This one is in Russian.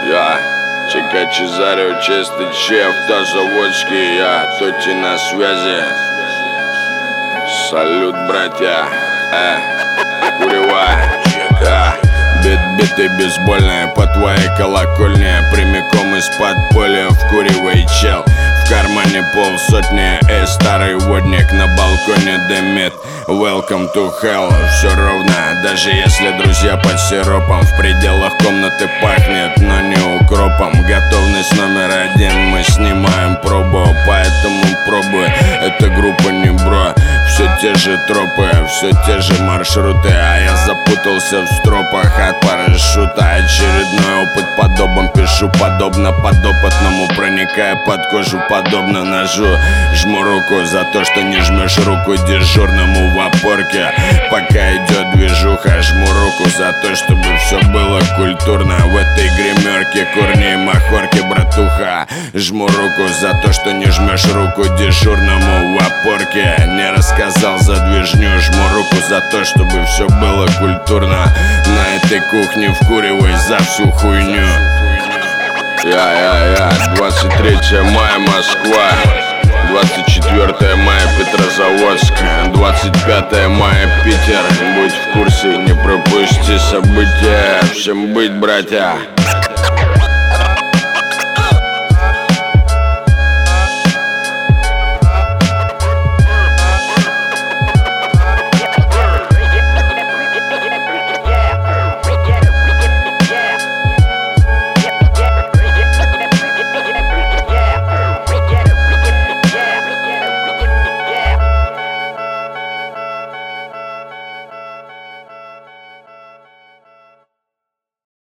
Я Чека Чезарио, чистый чеф, Тазаводский, я Тоти на связи. Салют, братья, куревая, Чека. Биты бейсбольные по твоей колокольне, прямиком из подполья вкуривай, чел. В кармане полсотни, старый водник на балконе дымит. Welcome to hell, все ровно, даже если друзья под сиропом. В пределах комнаты пахнет, но не укропом. Готовность номер один, мы снимаем пробу, поэтому пробуй, эта группа не бро. Все те же тропы, все те же маршруты, а я запутался в стропах от парашюта. Очередной опыт подобен, пишу подобно подопытному, проникая под кожу подобно ножу. Жму руку за то, что не жмешь руку дежурному в опорке, пока идет движуха. Жму руку за то, чтобы все было культурно в этой гримерке, корни и махорки, братуха. Жму руку за то, что не жмешь руку дежурному в опорке, не рассказал за движню. Жму руку за то, чтобы все было культурно на этой кухне, вкуривай за всю хуйню. 23 мая Москва, 24 мая Петрозаводск, 25 мая Питер. Будь в курсе, не пропусти события. Всем быть, братья.